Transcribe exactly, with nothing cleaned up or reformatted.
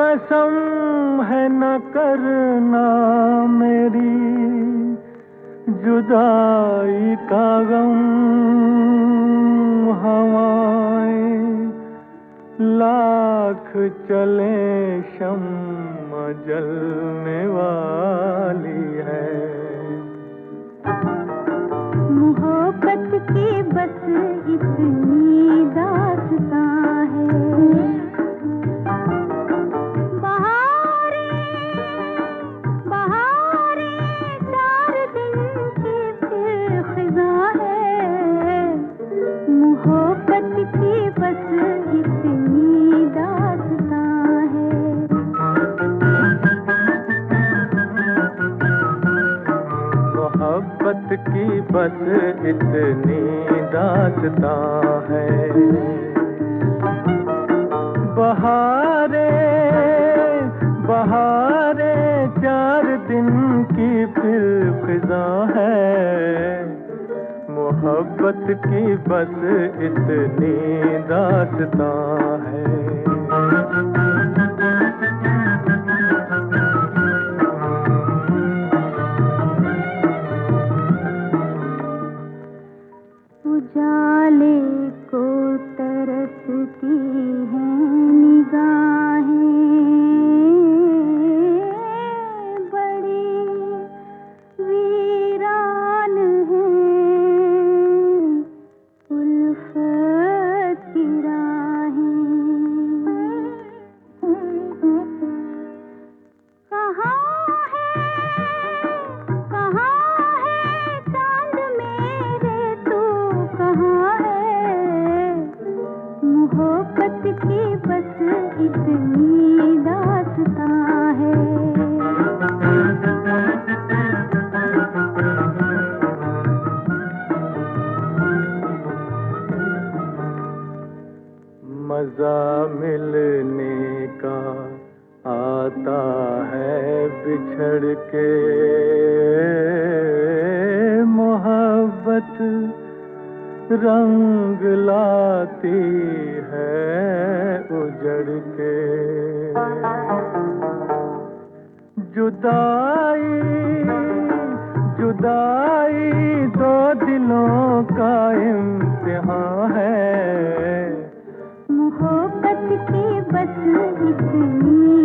कसम है न करना मेरी जुदाई का गम। हवाएं लाख चले शम्मा जलने वाली है। मोहब्बत की बस इतनी दास्तां है। मोहब्बत की बस इतनी दास्तां है। मोहब्बत की बस इतनी दास्तां है। बहारे बहारे चार दिन की फिर खिज़ा है। मोहब्बत की बस इतनी दास्तां है। उजाले को तरसती हैं निगाहें, बड़ी वीरान हैं उल्फत की राहें। कहाँ मोहब्बत की बस इतनी दास्तां है। मजा मिलने का आता है बिछड़ के, मोहब्बत रंग लाती है उजड़ के। जुदाई जुदाई दो दिलों का इम्तिहान है। मोहब्बत की बस इतनी